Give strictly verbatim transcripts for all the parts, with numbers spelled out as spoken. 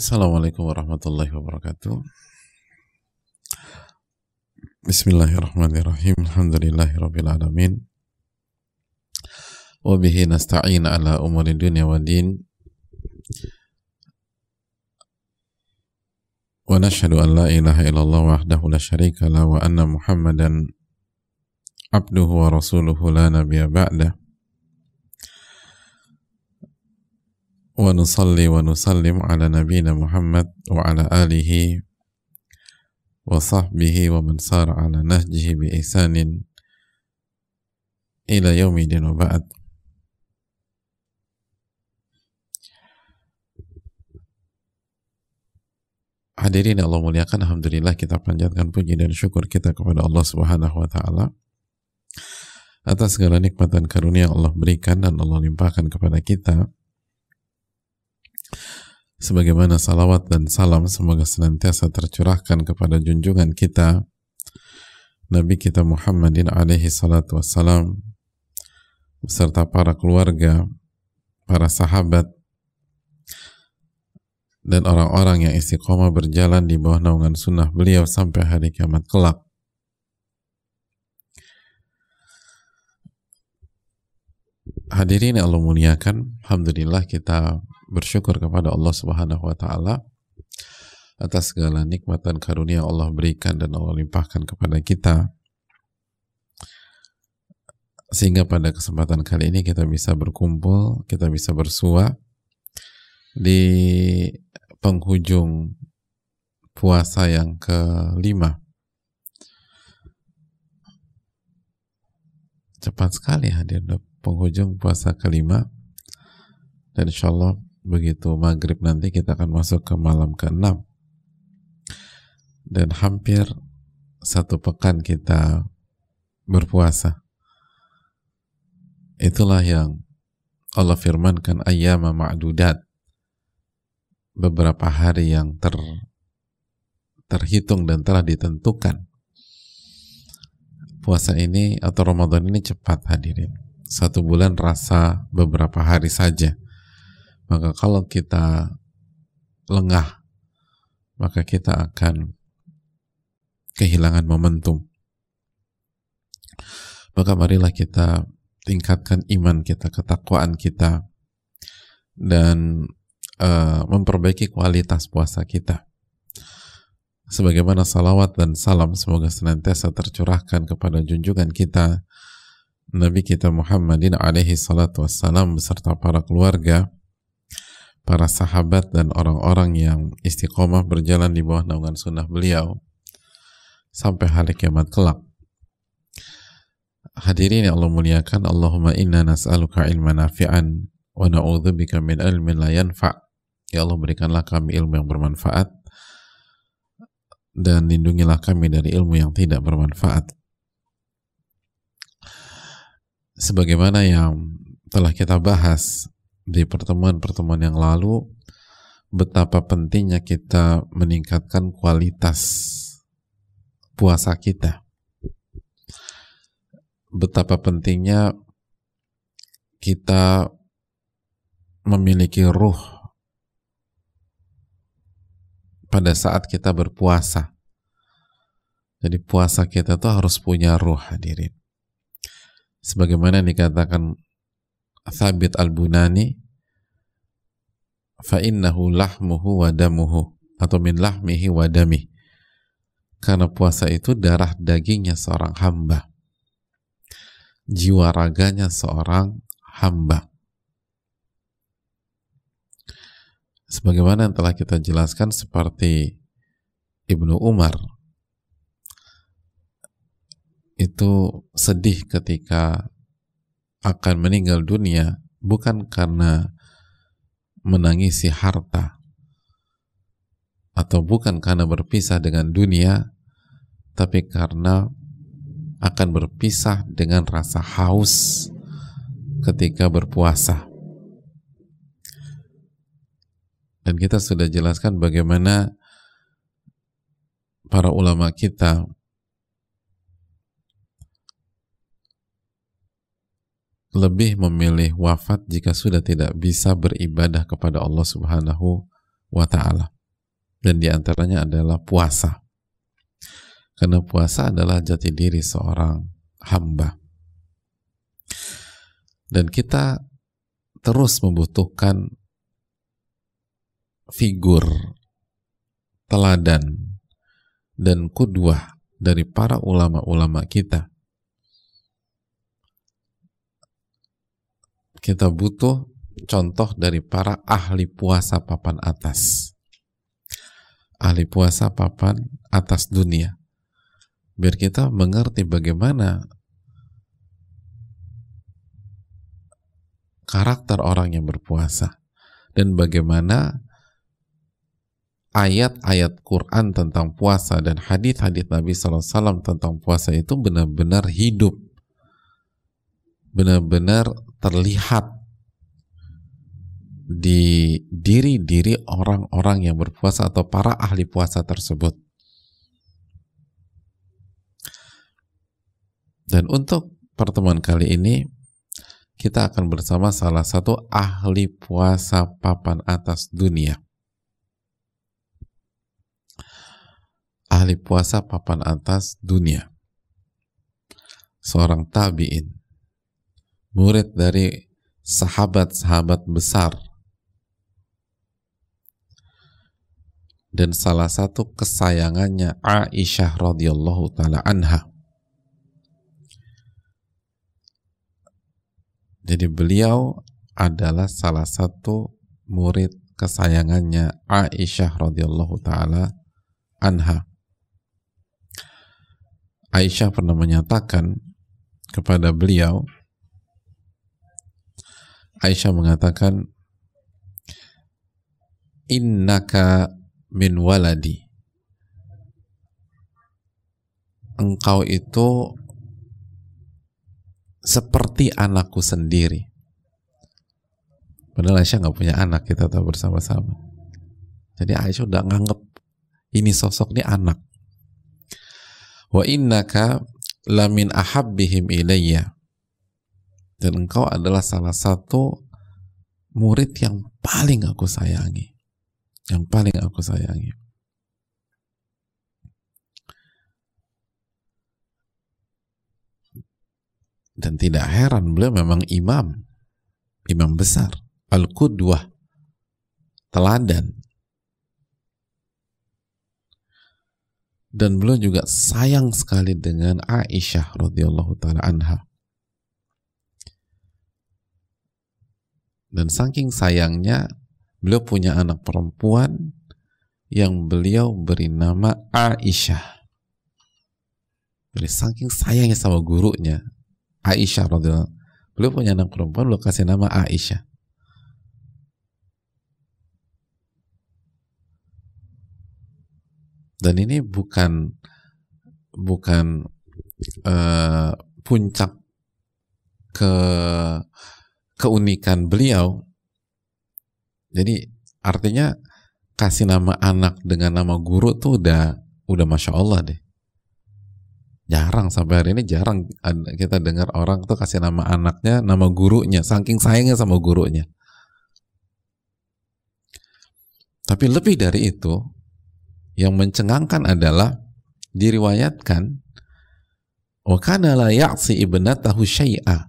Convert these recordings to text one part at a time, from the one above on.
Assalamualaikum warahmatullahi wabarakatuh. Bismillahirrahmanirrahim. Alhamdulillahirabbil alamin. Wa bihi nasta'in ala umuri dunya waddin. Wa nashhadu an la ilaha illallah wahdahu la syarika lah wa anna Muhammadan abduhu wa rasuluhu la nabiyya ba'dah. Wa nusalli wa nusallim ala nabiyyina Muhammad wa ala alihi wa sahbihi wa man sara ala nahjihi bi ihsanin ila yaumidin wa ba'd. Hadirin yang Allah muliakan, alhamdulillah kita panjatkan puji dan syukur kita kepada Allah Subhanahu wa taala atas segala nikmat dan karunia yang Allah berikan dan Allah limpahkan kepada kita. Sebagaimana salawat dan salam semoga senantiasa tercurahkan kepada junjungan kita Nabi kita Muhammadin alaihi salatu wassalam beserta para keluarga, para sahabat dan orang-orang yang istiqomah berjalan di bawah naungan sunnah beliau sampai hari kiamat kelak. Hadirin yang Allah muliakan, alhamdulillah kita bersyukur kepada Allah Subhanahu wa taala atas segala nikmat dan karunia yang Allah berikan dan Allah limpahkan kepada kita, sehingga pada kesempatan kali ini kita bisa berkumpul, kita bisa bersua di penghujung puasa yang kelima. Cepat sekali hadir penghujung puasa kelima, dan insyaallah begitu maghrib nanti kita akan masuk ke malam keenam, dan hampir satu pekan kita berpuasa. Itulah yang Allah firmankan, ayyama ma'dudat, beberapa hari yang ter, terhitung dan telah ditentukan. Puasa ini atau Ramadan ini cepat hadirin, satu bulan rasa beberapa hari saja. Maka kalau kita lengah, maka kita akan kehilangan momentum. Maka marilah kita tingkatkan iman kita, ketakwaan kita, dan uh, memperbaiki kualitas puasa kita. Sebagaimana salawat dan salam semoga senantiasa tercurahkan kepada junjungan kita Nabi kita Muhammadin alaihi salatu wassalam beserta para keluarga, para sahabat dan orang-orang yang istiqomah berjalan di bawah naungan sunnah beliau sampai hari kiamat kelak. Hadirin yang Allah muliakan, Allahumma inna nas'aluka ilman nafi'an wa na'udzubika min ilmin la yanfa'. Ya Allah, berikanlah kami ilmu yang bermanfaat dan lindungilah kami dari ilmu yang tidak bermanfaat. Sebagaimana yang telah kita bahas di pertemuan-pertemuan yang lalu, betapa pentingnya kita meningkatkan kualitas puasa kita. Betapa pentingnya kita memiliki ruh pada saat kita berpuasa. Jadi puasa kita tuh harus punya ruh hadirin. Sebagaimana dikatakan Thabit al-Bunani, fa innahu lahmuhu wa damuhu, atau min lahmihi wa damih. Karena puasa itu darah dagingnya seorang hamba, jiwa raganya seorang hamba. Sebagaimana yang telah kita jelaskan, seperti Ibnu Umar itu sedih ketika akan meninggal dunia, bukan karena menangisi harta atau bukan karena berpisah dengan dunia, tapi karena akan berpisah dengan rasa haus ketika berpuasa. Dan kita sudah jelaskan bagaimana para ulama kita lebih memilih wafat jika sudah tidak bisa beribadah kepada Allah Subhanahu wa ta'ala. Dan diantaranya adalah puasa. Karena puasa adalah jati diri seorang hamba. Dan kita terus membutuhkan figur, teladan, dan qudwah dari para ulama-ulama kita. Kita butuh contoh dari para ahli puasa papan atas. Ahli puasa papan atas dunia. Biar kita mengerti bagaimana karakter orang yang berpuasa. Dan bagaimana ayat-ayat Quran tentang puasa dan hadis-hadis Nabi shallallahu alaihi wasallam tentang puasa itu benar-benar hidup. Benar-benar terlihat di diri-diri orang-orang yang berpuasa atau para ahli puasa tersebut. Dan untuk pertemuan kali ini kita akan bersama salah satu ahli puasa papan atas dunia. Ahli puasa papan atas dunia. Seorang tabi'in. Murid dari sahabat-sahabat besar. Dan salah satu kesayangannya Aisyah radhiyallahu taala anha. Jadi beliau adalah salah satu murid kesayangannya Aisyah radhiyallahu taala anha. Aisyah pernah menyatakan kepada beliau, Aisyah mengatakan, innaka min waladi, engkau itu seperti anakku sendiri. Padahal Aisyah nggak punya anak, kita tahu bersama-sama. Jadi Aisyah udah nganggep ini sosok ini anak. Wa innaka lamin ahabbihim ilayya, dan engkau adalah salah satu murid yang paling aku sayangi, yang paling aku sayangi. Dan tidak heran, beliau memang imam, imam besar, al-qudwah, teladan. Dan beliau juga sayang sekali dengan Aisyah radhiyallahu taala anha. Dan saking sayangnya, beliau punya anak perempuan yang beliau beri nama Aisyah. Jadi saking sayangnya sama gurunya Aisyah radhiyallahu, beliau punya anak perempuan, beliau kasih nama Aisyah. Dan ini bukan bukan uh, puncak ke keunikan beliau. Jadi artinya kasih nama anak dengan nama guru tuh udah udah masya Allah deh. Jarang, sampai hari ini jarang kita dengar orang tuh kasih nama anaknya nama gurunya, saking sayangnya sama gurunya. Tapi lebih dari itu, yang mencengangkan adalah diriwayatkan wa kana la ya'si ibnatahu syai'a.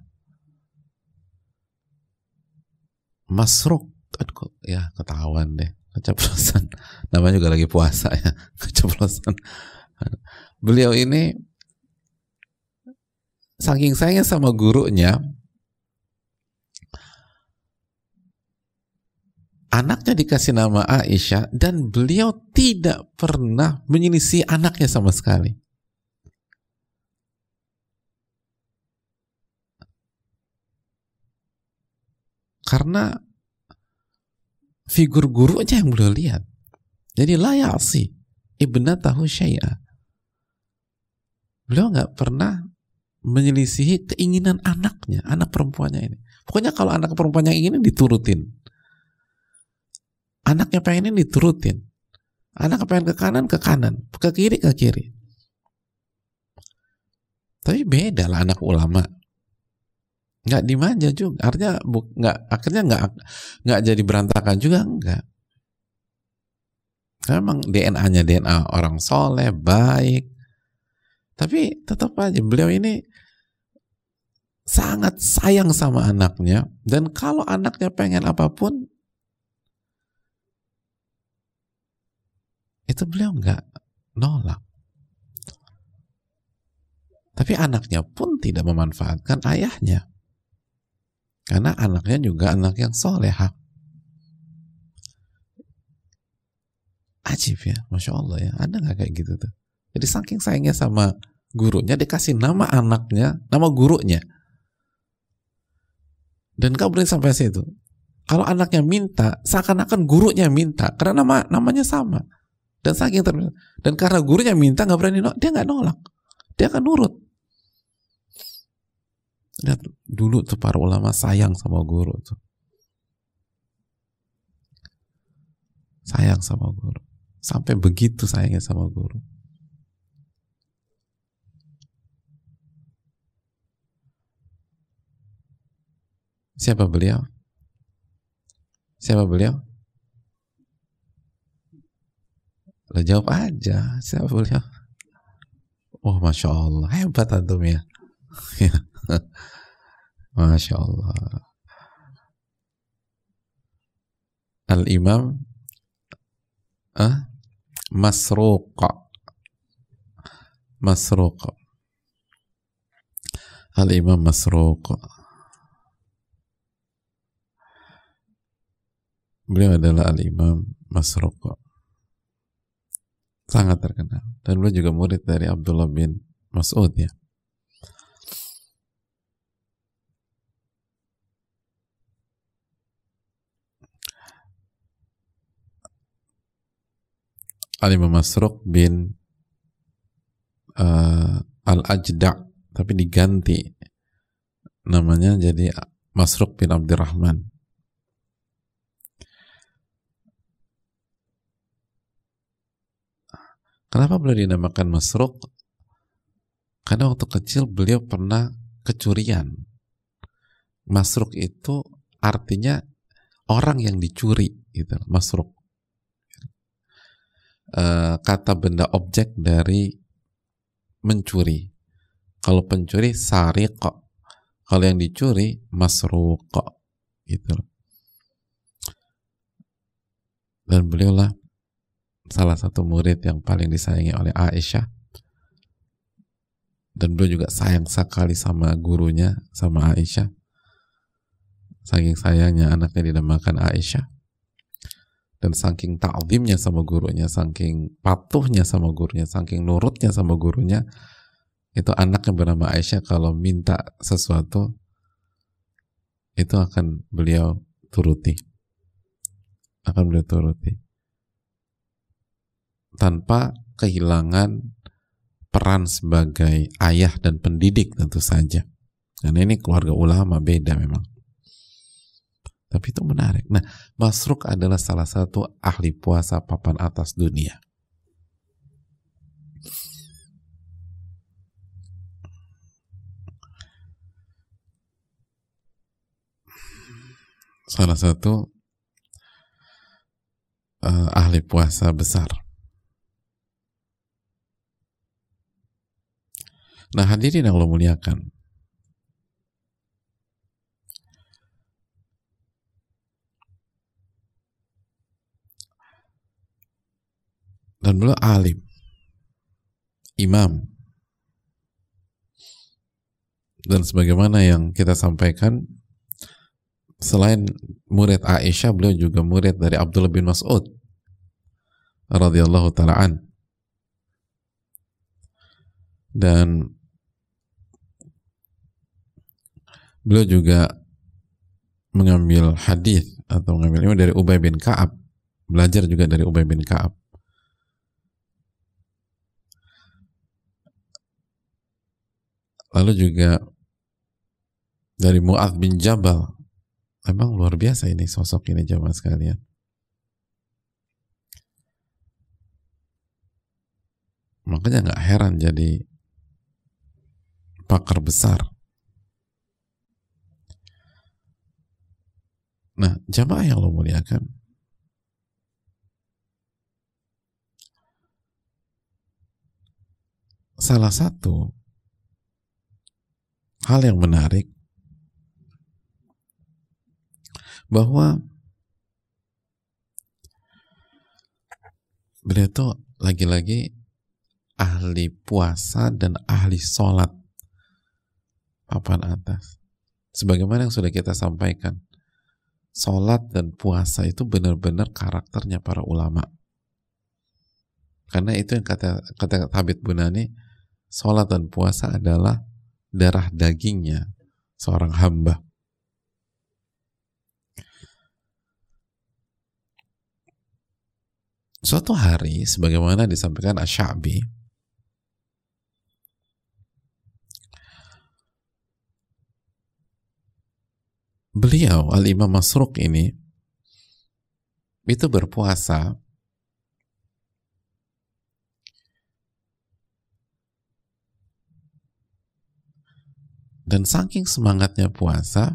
Masruq, ya ketahuan deh, keceplosan. Namanya juga lagi puasa ya, keceplosan. Beliau ini saking sayangnya sama gurunya, anaknya dikasih nama Aisyah, dan beliau tidak pernah menyelisih anaknya sama sekali. Karena figur gurunya yang beliau lihat. Jadi la ya'si ibnatahu syai'a. Beliau nggak pernah menyelisihi keinginan anaknya, anak perempuannya ini. Pokoknya kalau anak perempuannya ingin diturutin. Anaknya pengen ini diturutin. Anak pengen ke kanan, ke kanan. Ke kiri, ke kiri. Tapi beda lah anak ulama. Nggak dimanja juga. Artinya nggak, akhirnya nggak nggak jadi berantakan juga, enggak. Memang D N A-nya D N A orang soleh, baik, tapi tetap aja beliau ini sangat sayang sama anaknya, dan kalau anaknya pengen apapun itu beliau nggak nolak. Tapi anaknya pun tidak memanfaatkan ayahnya, karena anaknya juga anak yang solehah. Ajib ya, Masya Allah ya, ada nggak kayak gitu tuh? Jadi saking sayangnya sama gurunya, dikasih nama anaknya, nama gurunya. Dan kau berani sampai situ. Kalau anaknya minta, seakan-akan gurunya minta, karena nama namanya sama. Dan saking ter dan karena gurunya minta, nggak berani nolak, dia nggak nolak, dia akan nurut. Lihat dulu tuh para ulama sayang sama guru tuh, sayang sama guru, sampai begitu sayangnya sama guru. Siapa beliau? Siapa beliau? Lo jawab aja, siapa beliau? Oh, Masya Allah, hebat antum ya. Masya Allah. Al-Imam ah, Masruq. Masruq. Al-Imam Masruq. Beliau adalah Al-Imam Masruq. Sangat terkenal. Dan beliau juga murid dari Abdullah bin Mas'ud ya. Al-Imam Masruq bin uh, Al-Ajda', tapi diganti namanya jadi Masruq bin Abdurrahman. Kenapa beliau dinamakan Masruq? Karena waktu kecil beliau pernah kecurian. Masruq itu artinya orang yang dicuri gitu, Masruq. Uh, kata benda objek dari mencuri. Kalau pencuri sariq, kalau yang dicuri masruq gitu. Dan beliaulah salah satu murid yang paling disayangi oleh Aisyah, dan beliau juga sayang sekali sama gurunya, sama Aisyah. Saking sayangnya anaknya dinamakan Aisyah, dan saking ta'zimnya sama gurunya, saking patuhnya sama gurunya, saking nurutnya sama gurunya, itu anak yang bernama Aisyah kalau minta sesuatu itu akan beliau turuti, akan beliau turuti tanpa kehilangan peran sebagai ayah dan pendidik tentu saja, karena ini keluarga ulama, beda memang. Tapi itu menarik. Nah, Masruq adalah salah satu ahli puasa papan atas dunia. Salah satu uh, ahli puasa besar. Nah, hadirin yang Allah muliakan, dan beliau alim, imam, dan sebagaimana yang kita sampaikan, selain murid Aisyah, beliau juga murid dari Abdullah bin Mas'ud radhiyallahu ta'ala an. Dan beliau juga mengambil hadis atau mengambil ilmu dari Ubay bin Ka'ab, belajar juga dari Ubay bin Ka'ab. Lalu juga dari Mu'adz bin Jabal. Emang luar biasa ini sosok ini jamaah sekalian. Makanya nggak heran jadi pakar besar. Nah, jamaah yang Allah muliakan, salah satu hal yang menarik bahwa beliau itu lagi-lagi ahli puasa dan ahli sholat papan atas. Sebagaimana yang sudah kita sampaikan, sholat dan puasa itu benar-benar karakternya para ulama. Karena itu yang kata, kata Habib Bunani, sholat dan puasa adalah darah dagingnya seorang hamba. Suatu hari, sebagaimana disampaikan Asy-Sya'bi, beliau, Al-Imam Masruq ini, itu berpuasa dan saking semangatnya puasa,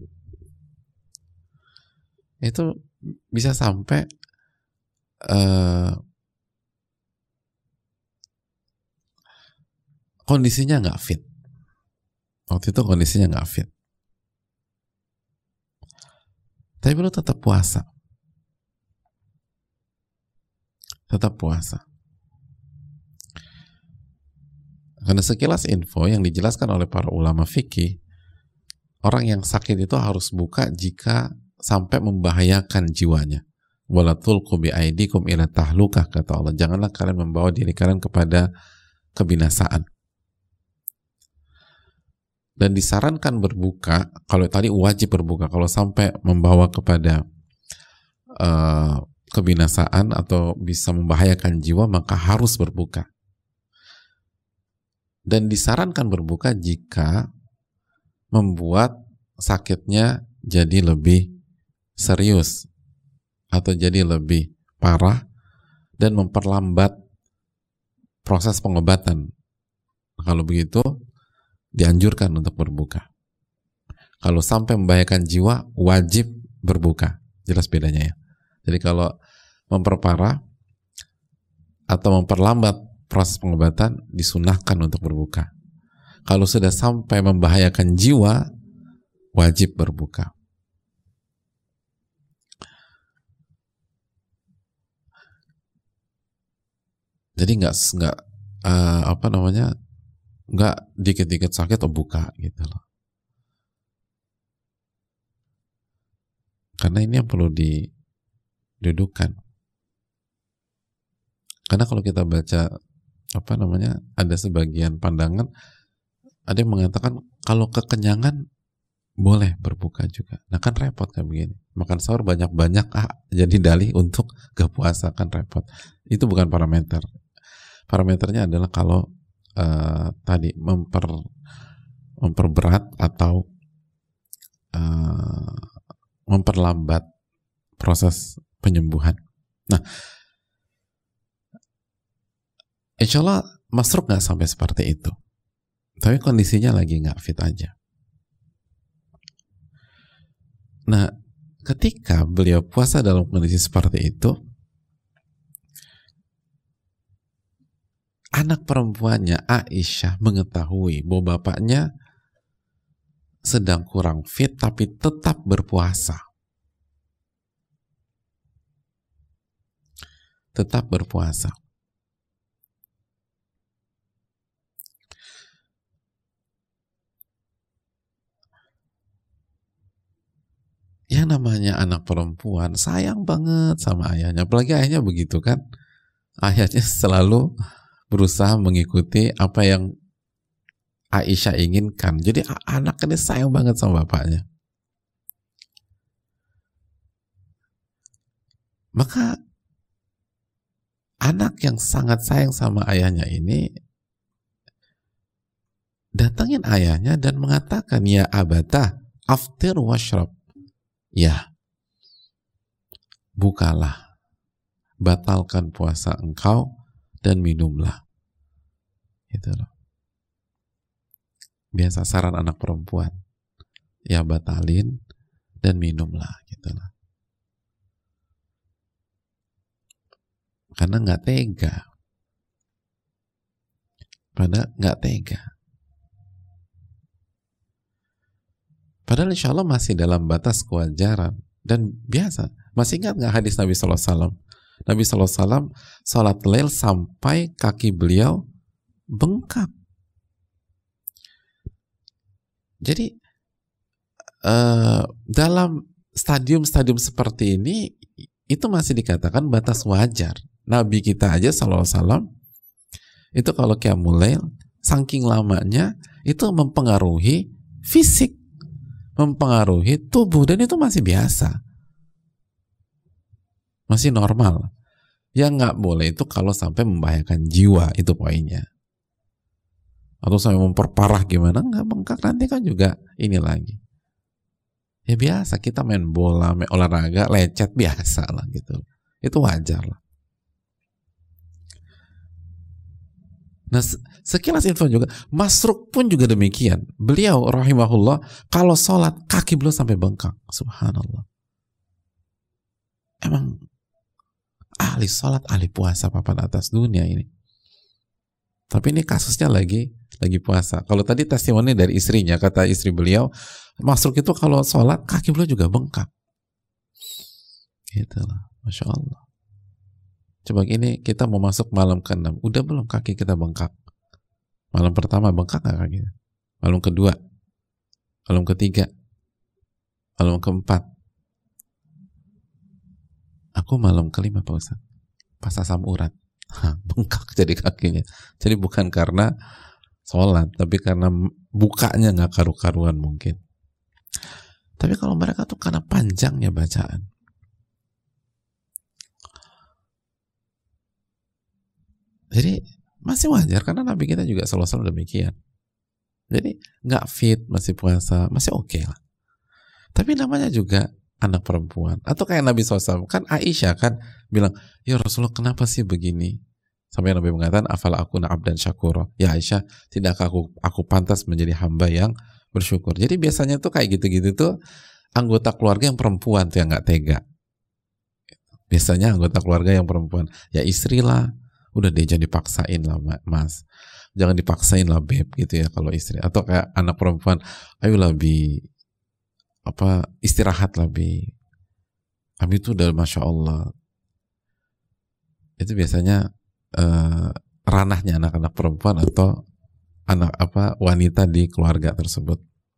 itu bisa sampai uh, kondisinya nggak fit. Waktu itu kondisinya nggak fit. Tapi beliau tetap puasa. Tetap puasa. Karena sekilas info yang dijelaskan oleh para ulama fikih, orang yang sakit itu harus buka jika sampai membahayakan jiwanya. Wala tulqu bi aidikum ila tahlukah, kata Allah. Janganlah kalian membawa diri kalian kepada kebinasaan. Dan disarankan berbuka, kalau tadi wajib berbuka, kalau sampai membawa kepada uh, kebinasaan atau bisa membahayakan jiwa, maka harus berbuka. Dan disarankan berbuka jika membuat sakitnya jadi lebih serius atau jadi lebih parah dan memperlambat proses pengobatan. Kalau begitu, dianjurkan untuk berbuka. Kalau sampai membahayakan jiwa, wajib berbuka. Jelas bedanya ya. Jadi kalau memperparah atau memperlambat proses pengobatan, disunahkan untuk berbuka. Kalau sudah sampai membahayakan jiwa, wajib berbuka. Jadi nggak nggak uh, apa namanya nggak dikit-dikit sakit atau buka gitu loh. Karena ini yang perlu didudukan. Karena kalau kita baca apa namanya, ada sebagian pandangan, ada yang mengatakan kalau kekenyangan boleh berbuka juga. Nah kan repot kan begini. Makan sahur banyak-banyak ah, jadi dalih untuk gak puasa, kan repot. Itu bukan parameter. Parameternya adalah kalau uh, tadi memper memperberat atau uh, memperlambat proses penyembuhan. Nah, insya Allah Masruq nggak sampai seperti itu, tapi kondisinya lagi nggak fit aja. Nah, ketika beliau puasa dalam kondisi seperti itu, anak perempuannya Aisyah mengetahui bahwa bapaknya sedang kurang fit tapi tetap berpuasa. Tetap berpuasa. Yang namanya anak perempuan sayang banget sama ayahnya, apalagi ayahnya begitu kan. Ayahnya selalu berusaha mengikuti apa yang Aisyah inginkan. Jadi anak ini sayang banget sama bapaknya. Maka anak yang sangat sayang sama ayahnya ini datangin ayahnya dan mengatakan, ya abata aftir washrab, ya bukalah, batalkan puasa engkau dan minumlah. Gitu loh. Biasa saran anak perempuan, ya batalin dan minumlah, gitu loh. Karena nggak tega. pada nggak tega. Padahal insya Allah masih dalam batas kewajaran dan biasa. Masih ingat nggak hadis Nabi Sallallahu Alaihi Wasallam? Nabi Sallallahu Alaihi Wasallam salat lail sampai kaki beliau bengkak. Jadi uh, dalam stadium-stadium seperti ini itu masih dikatakan batas wajar. Nabi kita aja Sallallahu Alaihi Wasallam itu kalau qiyamul lail saking lamanya itu mempengaruhi fisik, mempengaruhi tubuh, dan itu masih biasa, masih normal. Yang nggak boleh itu kalau sampai membahayakan jiwa, itu poinnya. Atau sampai memperparah gimana, nggak bengkak nanti kan juga ini lagi. Ya biasa, kita main bola, main olahraga, lecet biasa lah gitu. Itu wajar lah. Nah, sekilas info juga, Masruq pun juga demikian. Beliau rahimahullah kalau sholat kaki beliau sampai bengkak. Subhanallah. Emang ahli sholat, ahli puasa papan atas dunia ini. Tapi ini kasusnya lagi lagi puasa. Kalau tadi testimoni dari istrinya, kata istri beliau, Masruq itu kalau sholat kaki beliau juga bengkak. Gitulah, masya Allah. Coba ini kita mau masuk malam keenam, udah belum kaki kita bengkak? Malam pertama bengkak nggak kakinya? Malam kedua, malam ketiga, malam keempat. Aku malam kelima Pak Ustaz, pas asam urat, Hah, bengkak jadi kakinya. Jadi bukan karena sholat, tapi karena bukanya nggak karu-karuan mungkin. Tapi kalau mereka tuh karena panjangnya bacaan. Jadi masih wajar karena Nabi kita juga selalu demikian. Jadi nggak fit, masih puasa, masih oke okay lah. Tapi namanya juga anak perempuan. Atau kayak Nabi shallallahu alaihi wasallam, kan Aisyah kan bilang, ya Rasulullah kenapa sih begini? Sampai Nabi mengatakan, afala akuna abdan syakura. Ya Aisyah, tidakkah aku, aku pantas menjadi hamba yang bersyukur. Jadi biasanya tuh kayak gitu-gitu tuh anggota keluarga yang perempuan tuh yang nggak tega. Biasanya anggota keluarga yang perempuan, ya istri lah. Udah deh jangan dipaksain lah mas, jangan dipaksain lah beb gitu ya kalau istri. Atau kayak anak perempuan, ayolah bi, apa istirahat lah bi, kami itu udah masya Allah. Itu biasanya uh, ranahnya anak-anak perempuan atau anak apa wanita di keluarga tersebut.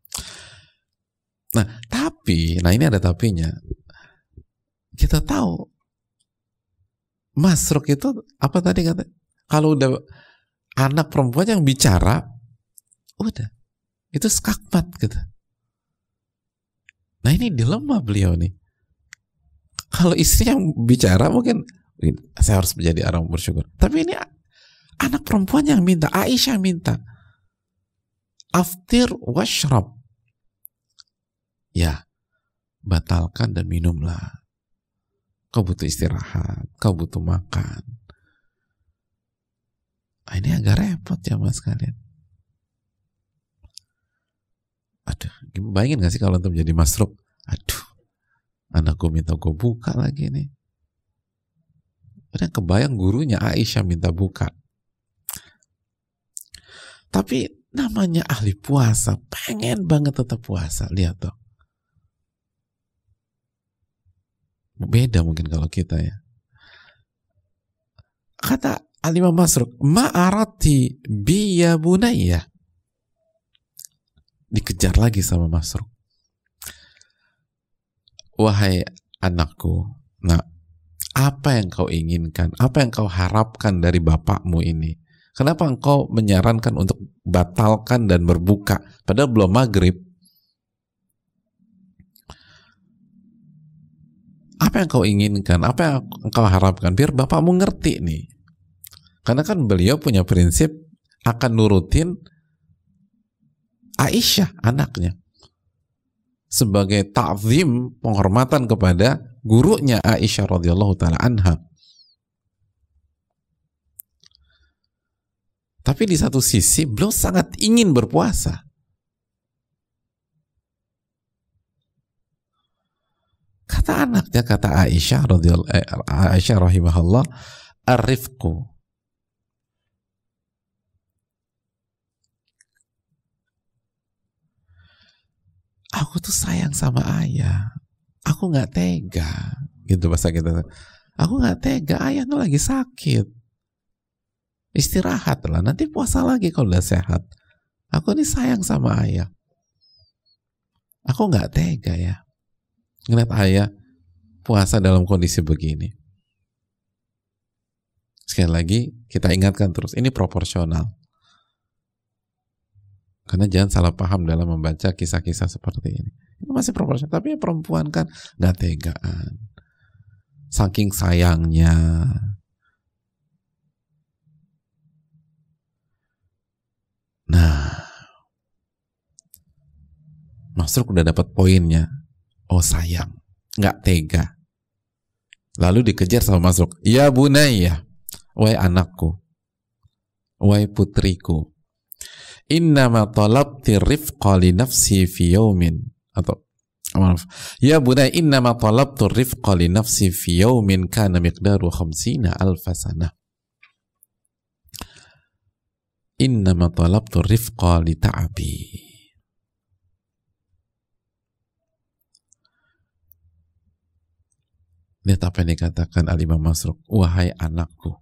Nah tapi, nah ini ada tapinya. Kita tahu Masruq itu apa tadi kata? Kalau udah anak perempuan yang bicara, udah itu skakmat gitu. Nah ini dilema beliau nih. Kalau istri yang bicara mungkin saya harus menjadi orang bersyukur. Tapi ini anak perempuan yang minta, Aisyah minta, aftir washrab. Ya, batalkan dan minumlah. Kau butuh istirahat, kau butuh makan. Nah, ini agak repot ya mas kalian. Aduh, bayangin gak sih kalau untuk menjadi Masruq? Aduh, anak gue minta gue buka lagi nih. Udah kebayang gurunya Aisyah minta buka. Tapi namanya ahli puasa, pengen banget tetap puasa. Lihat tuh. Beda mungkin kalau kita ya. Kata Al-Imam Masruq, ma'arati biya bunayya. Dikejar lagi sama Masruq. Wahai anakku, nah apa yang kau inginkan? Apa yang kau harapkan dari bapakmu ini? Kenapa engkau menyarankan untuk batalkan dan berbuka? Padahal belum maghrib. Apa yang kau inginkan? Apa yang engkau harapkan? Biar bapakmu ngerti nih. Karena kan beliau punya prinsip akan nurutin Aisyah, anaknya. Sebagai ta'zim, penghormatan kepada gurunya Aisyah radhiyallahu taala anha. Tapi di satu sisi beliau sangat ingin berpuasa. Kata anaknya, kata Aisyah radhiyallahu eh, Aisyah rahimahullah, arifku. aku tuh sayang sama ayah, aku nggak tega, gitu bahasa kita. Aku nggak tega, ayah tuh lagi sakit, istirahat lah, nanti puasa lagi kalau udah sehat. Aku ini sayang sama ayah, aku nggak tega ya ngeliat ayah puasa dalam kondisi begini. Sekali lagi kita ingatkan terus, ini proporsional. Karena jangan salah paham dalam membaca kisah-kisah seperti ini. Ini masih proporsional, tapi ya perempuan kan gak tegaan. Saking sayangnya. Nah, Masruk udah dapat poinnya. Oh sayang, gak tega. Lalu dikejar sama Masruk. Ya bunayya, wahai anakku, wahai putriku, innama talabti rifqa li nafsi fi yaumin, atau maaf, ya bunai innama talabtu rifqa li nafsi fi yaumin kana miqdaru khamsina alfa sanah. Innama talabtu rifqa li ta'abi. Lihat apa yang dikatakan Al-Imam Masruk. Wahai anakku,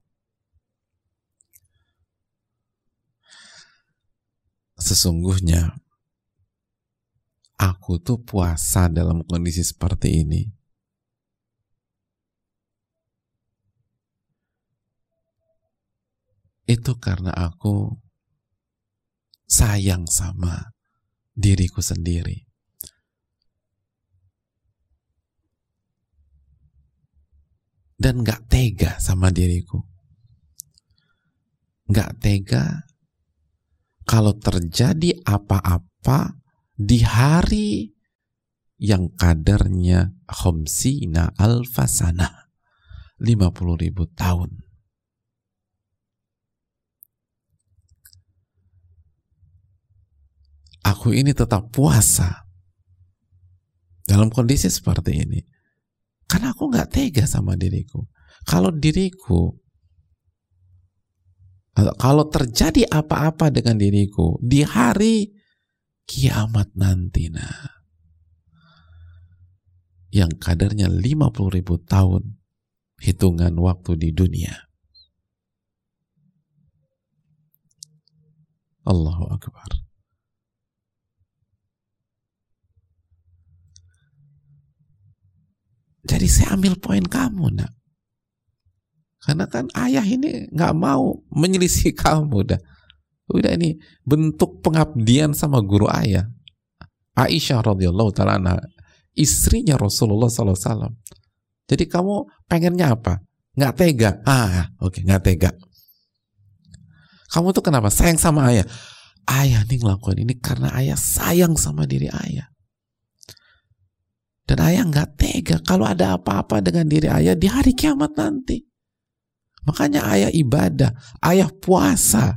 sesungguhnya aku tuh puasa dalam kondisi seperti ini itu karena aku sayang sama diriku sendiri dan gak tega sama diriku, gak tega kalau terjadi apa-apa di hari yang kadarnya khamsina alfa sanah, lima puluh ribu tahun. Aku ini tetap puasa dalam kondisi seperti ini karena aku gak tega sama diriku. Kalau diriku Kalau terjadi apa-apa dengan diriku di hari kiamat nanti, nah, yang kadarnya lima puluh ribu tahun hitungan waktu di dunia. Allahu Akbar. Jadi saya ambil poin kamu, nak. Karena kan ayah ini nggak mau menyelisih kamu, udah, udah ini bentuk pengabdian sama guru ayah. Aisyah radhiyallahu taala anha, istrinya Rasulullah sallallahu alaihi wasallam. Jadi kamu pengennya apa? Nggak tega? Ah, oke, okay, nggak tega. Kamu tuh kenapa sayang sama ayah? Ayah nih ngelakuin ini karena ayah sayang sama diri ayah. Dan ayah nggak tega kalau ada apa-apa dengan diri ayah di hari kiamat nanti. Makanya ayah ibadah, ayah puasa,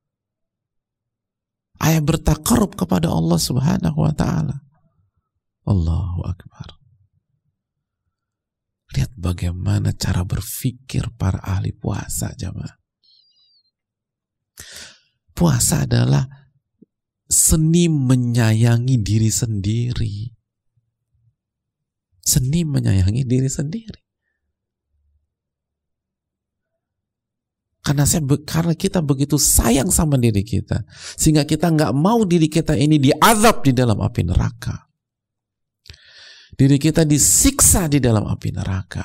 ayah bertakarub kepada Allah Subhanahu wa ta'ala. Allahu Akbar. Lihat bagaimana cara berpikir para ahli puasa, jamaah. Puasa adalah seni menyayangi diri sendiri. Seni menyayangi diri sendiri. Karena, saya, karena kita begitu sayang sama diri kita, sehingga kita nggak mau diri kita ini diazab di dalam api neraka. Diri kita disiksa di dalam api neraka.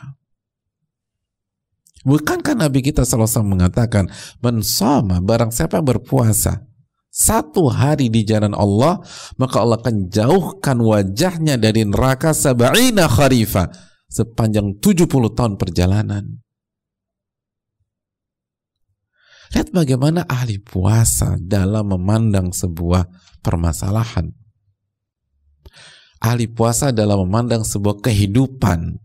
Bukankah Nabi kita sallallahu alaihi wasallam mengatakan, "Man shoma, barang siapa berpuasa satu hari di jalan Allah, maka Allah akan jauhkan wajahnya dari neraka sab'ina kharifa, sepanjang tujuh puluh tahun perjalanan." Lihat bagaimana ahli puasa dalam memandang sebuah permasalahan. Ahli puasa dalam memandang sebuah kehidupan.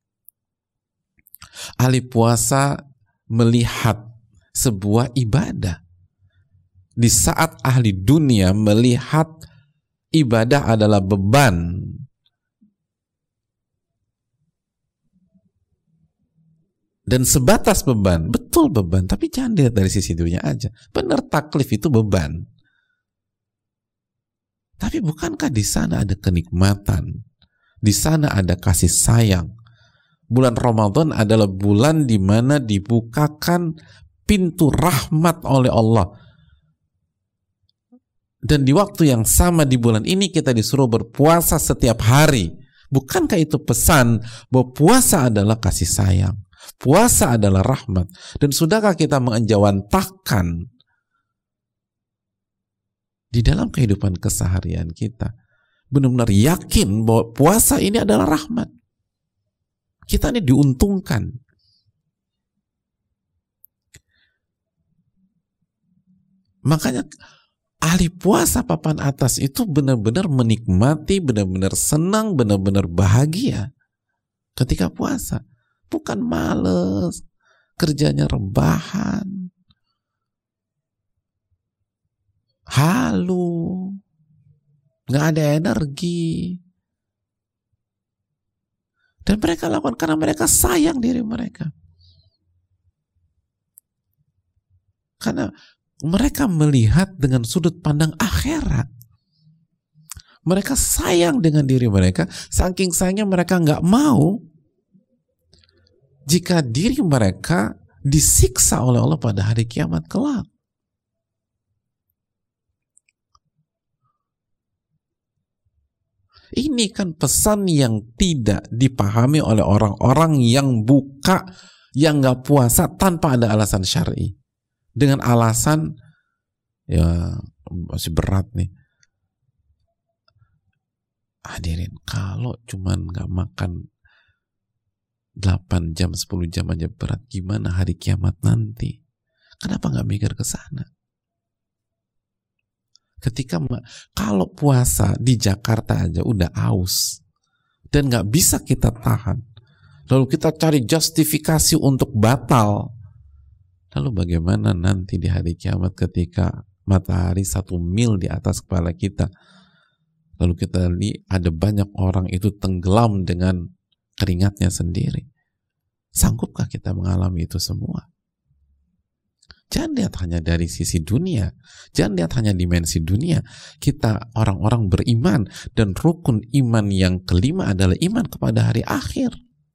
Ahli puasa melihat sebuah ibadah. Di saat ahli dunia melihat ibadah adalah beban, dan sebatas beban, betul beban, tapi jangan dilihat dari sisi dunia aja. Benar, taklif itu beban. Tapi bukankah di sana ada kenikmatan? Di sana ada kasih sayang. Bulan Ramadan adalah bulan di mana dibukakan pintu rahmat oleh Allah. Dan di waktu yang sama di bulan ini kita disuruh berpuasa setiap hari. Bukankah itu pesan bahwa puasa adalah kasih sayang? Puasa adalah rahmat. Dan sudahkah kita menjawantahkan di dalam kehidupan keseharian kita, benar-benar yakin bahwa puasa ini adalah rahmat? Kita ini diuntungkan. Makanya ahli puasa papan atas itu benar-benar menikmati, benar-benar senang, benar-benar bahagia ketika puasa. Bukan males, kerjanya rebahan, halu, nggak ada energi. Dan mereka lakukan karena mereka sayang diri mereka. Karena mereka melihat dengan sudut pandang akhirat. Mereka sayang dengan diri mereka, saking sayangnya mereka nggak mau jika diri mereka disiksa oleh Allah pada hari kiamat kelak. Ini kan pesan yang tidak dipahami oleh orang-orang yang buka, yang nggak puasa tanpa ada alasan syar'i. Dengan alasan, ya masih berat nih. Hadirin, kalau cuman nggak makan delapan jam, sepuluh jam aja berat, gimana hari kiamat nanti? Kenapa nggak mikir ke sana? Ketika kalau puasa di Jakarta aja udah aus dan nggak bisa kita tahan, lalu kita cari justifikasi untuk batal, lalu bagaimana nanti di hari kiamat ketika matahari satu mil di atas kepala kita, lalu kita lihat ada banyak orang itu tenggelam dengan keringatnya sendiri. Sanggupkah kita mengalami itu semua? Jangan lihat hanya dari sisi dunia, jangan lihat hanya dimensi dunia. Kita orang-orang beriman, dan rukun iman yang kelima adalah iman kepada hari akhir.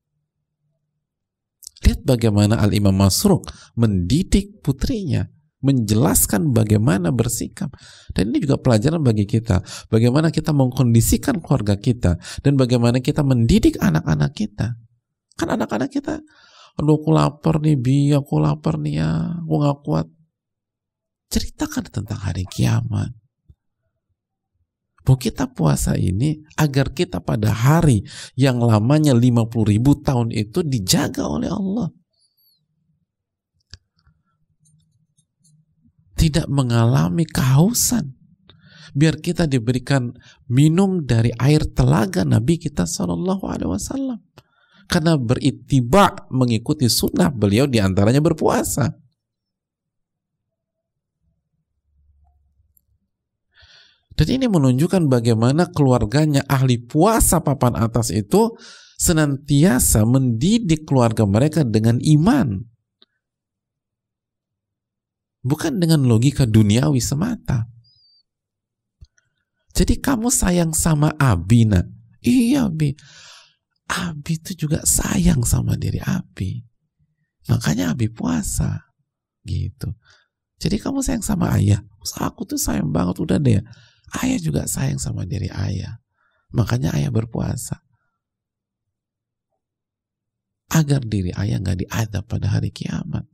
Lihat bagaimana Al-Imam Masruq mendidik putrinya, menjelaskan bagaimana bersikap. Dan ini juga pelajaran bagi kita, bagaimana kita mengkondisikan keluarga kita, dan bagaimana kita mendidik anak-anak kita. Kan anak-anak kita, aduh aku lapar nih Bi, aku lapar nih ya, aku gak kuat. Ceritakan tentang hari kiamat. Bahwa kita puasa ini agar kita pada hari yang lamanya lima puluh ribu tahun itu dijaga oleh Allah. Tidak mengalami kehausan. Biar kita diberikan minum dari air telaga Nabi kita shallallahu alaihi wasallam. Karena berittiba, mengikuti sunnah beliau, diantaranya berpuasa. Dan ini menunjukkan bagaimana keluarganya ahli puasa papan atas itu senantiasa mendidik keluarga mereka dengan iman. Bukan dengan logika duniawi semata. Jadi kamu sayang sama Abi, nak? Iya, Abi. Abi itu juga sayang sama diri Abi. Makanya Abi puasa. Gitu. Jadi kamu sayang sama ayah. Aku tuh sayang banget, udah deh. Ayah juga sayang sama diri ayah. Makanya ayah berpuasa. Agar diri ayah gak diadab pada hari kiamat.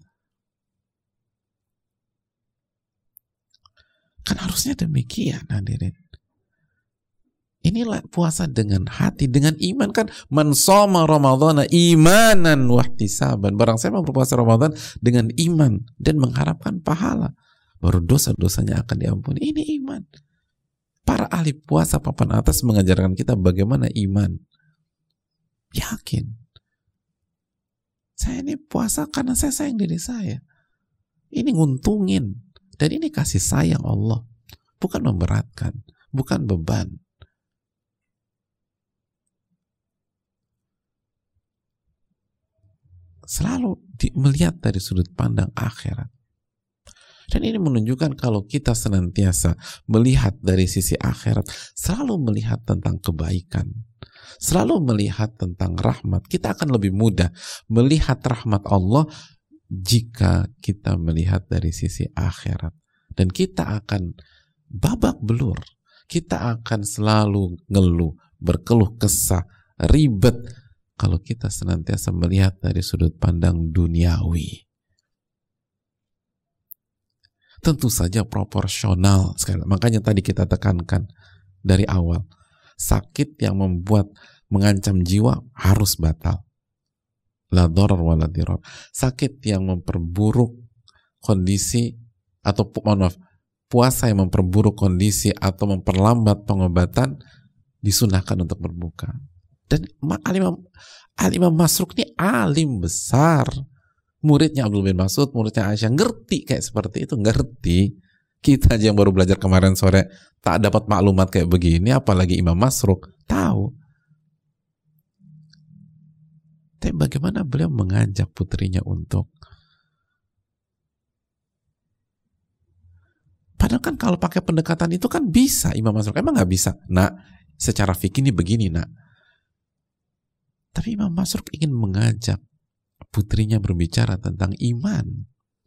Kan harusnya demikian, hadirin. Inilah puasa dengan hati, dengan iman. Kan man shoma ramadhana imanan wahtisaban. Barang siapa berpuasa Ramadan dengan iman dan mengharapkan pahala, baru dosa-dosanya akan diampuni. Ini iman. Para ahli puasa papan atas mengajarkan kita bagaimana iman. Yakin. Saya ini puasa karena saya sayang diri saya. Ini nguntungin. Dan ini kasih sayang Allah. Bukan memberatkan. Bukan beban. Selalu di, melihat dari sudut pandang akhirat. Dan ini menunjukkan kalau kita senantiasa melihat dari sisi akhirat, selalu melihat tentang kebaikan, selalu melihat tentang rahmat, kita akan lebih mudah melihat rahmat Allah jika kita melihat dari sisi akhirat. Dan kita akan babak belur, kita akan selalu ngeluh, berkeluh kesah, ribet kalau kita senantiasa melihat dari sudut pandang duniawi. Tentu saja proporsional sekali. Makanya tadi kita tekankan dari awal, sakit yang membuat mengancam jiwa harus batal. La dharar wa la dirar. Sakit yang memperburuk kondisi atau maaf, puasa yang memperburuk kondisi atau memperlambat pengobatan disunahkan untuk berbuka. Dan Al-Imam Al-Imam Masruq ini alim besar. Muridnya Abdul bin Mas'ud, muridnya Aisyah, ngerti kayak seperti itu, ngerti. Kita aja yang baru belajar kemarin sore tak dapat maklumat kayak begini, apalagi Imam Masruq tahu. Tapi bagaimana beliau mengajak putrinya untuk, padahal kan kalau pakai pendekatan itu kan bisa Imam Masruq, emang nggak bisa? Nah, secara fikih ini begini, nak. Tapi Imam Masruq ingin mengajak putrinya berbicara tentang iman.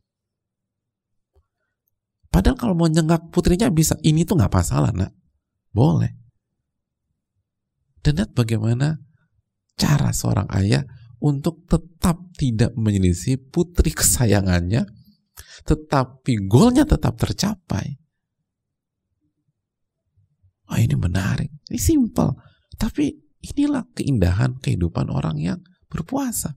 Padahal kalau mau nyengak putrinya bisa, ini tuh nggak masalah, nak. Boleh. Dan lihat bagaimana cara seorang ayah untuk tetap tidak menyelisih putri kesayangannya, tetapi goalnya tetap tercapai. Oh, ini menarik, ini simple. Tapi inilah keindahan kehidupan orang yang berpuasa.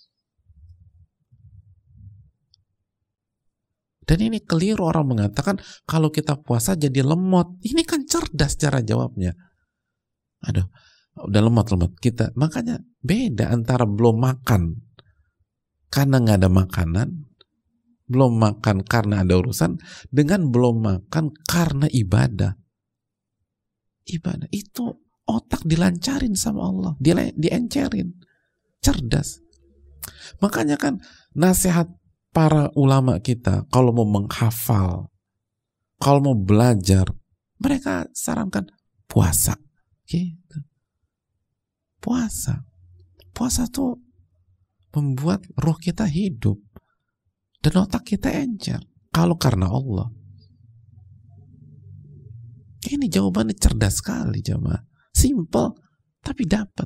Dan ini keliru orang mengatakan kalau kita puasa jadi lemot. Ini kan cerdas cara jawabnya. Aduh, udah lemot-lemot kita. Makanya beda antara belum makan karena nggak ada makanan, belum makan karena ada urusan, dengan belum makan karena ibadah. Ibadah itu otak dilancarin sama Allah, dia diencerin, cerdas. Makanya kan nasihat para ulama kita kalau mau menghafal, kalau mau belajar, mereka sarankan puasa. Gitu. Puasa. Puasa tuh membuat roh kita hidup dan otak kita encer. Kalau karena Allah. Ini jawabannya cerdas sekali, jemaah. Simple, tapi dapat.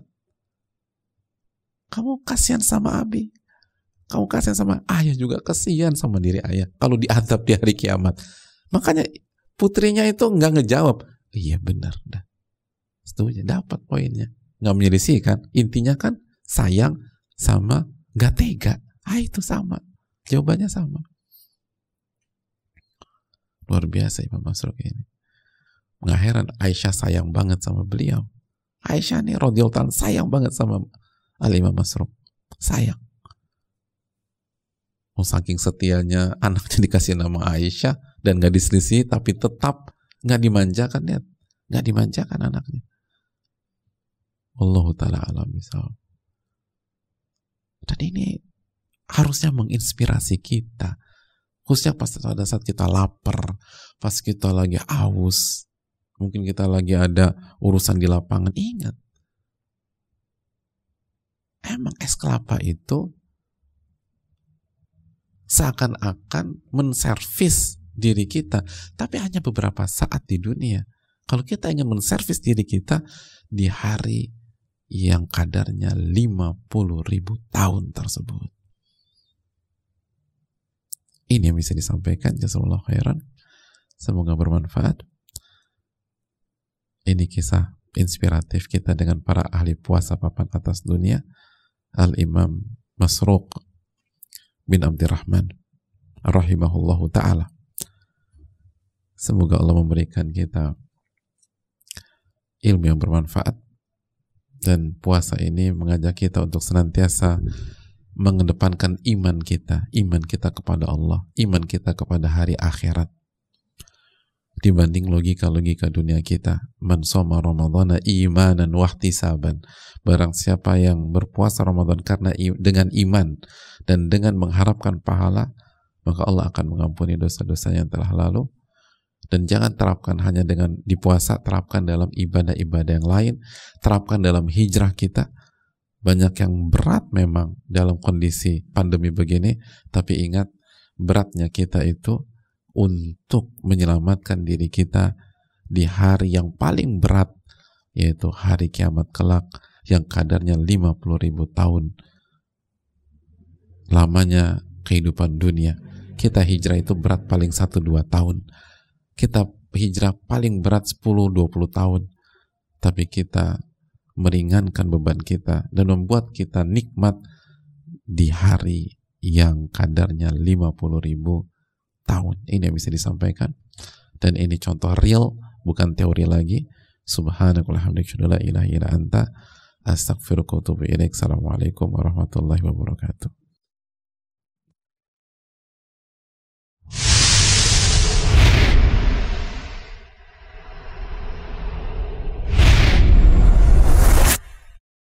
Kamu kasihan sama Abi, kamu kasihan sama ayah juga, kasihan sama diri ayah kalau diadab di hari kiamat. Makanya putrinya itu nggak ngejawab, iya benar, dah setuju, dapat poinnya, nggak menyelisih kan. Intinya kan sayang sama nggak tega. Ah, itu sama, jawabannya sama. Luar biasa Imam Masruq ini. Nggak heran Aisyah sayang banget sama beliau. Aisyah nih radhiyallahu ta'ala sayang banget sama Al-Imam Masruq, sayang. Oh, saking setianya anaknya dikasih nama Aisyah dan gak diselisih, tapi tetap gak dimanjakan, lihat, gak dimanjakan anaknya. Wallahu ta'ala alam bisawab. Dan ini harusnya menginspirasi kita, khususnya pas pada saat kita lapar, pas kita lagi haus, mungkin kita lagi ada urusan di lapangan. Ingat, emang es kelapa itu seakan-akan menservis diri kita, tapi hanya beberapa saat di dunia. Kalau kita ingin menservis diri kita di hari yang kadarnya lima puluh ribu tahun tersebut. Ini yang bisa disampaikan. Jazakallahu khairan. Semoga bermanfaat. Ini kisah inspiratif kita dengan para ahli puasa papan atas dunia, Al-Imam Masruq bin Abdurrahman rahimahullahu ta'ala. Semoga Allah memberikan kita ilmu yang bermanfaat, dan puasa ini mengajak kita untuk senantiasa mengedepankan iman kita, iman kita kepada Allah, iman kita kepada hari akhirat, dibanding logika-logika dunia kita. Man shoma ramadhana imanan wahtisaban. Barang siapa yang berpuasa Ramadan karena dengan iman dan dengan mengharapkan pahala, maka Allah akan mengampuni dosa-dosa yang telah lalu. Dan jangan terapkan hanya dengan di puasa, terapkan dalam ibadah-ibadah yang lain, terapkan dalam hijrah kita. Banyak yang berat memang dalam kondisi pandemi begini, tapi ingat, beratnya kita itu untuk menyelamatkan diri kita di hari yang paling berat, yaitu hari kiamat kelak yang kadarnya lima puluh ribu tahun lamanya kehidupan dunia. Kita hijrah itu berat paling satu dua tahun, kita hijrah paling berat sepuluh dua puluh tahun, tapi kita meringankan beban kita dan membuat kita nikmat di hari yang kadarnya lima puluh ribu tahun. Ini yang bisa disampaikan, dan ini contoh real, bukan teori lagi. Subhanakallahumma la ilaha illa anta astaghfiruka wa atubu ilaik. Assalamualaikum warahmatullahi wabarakatuh.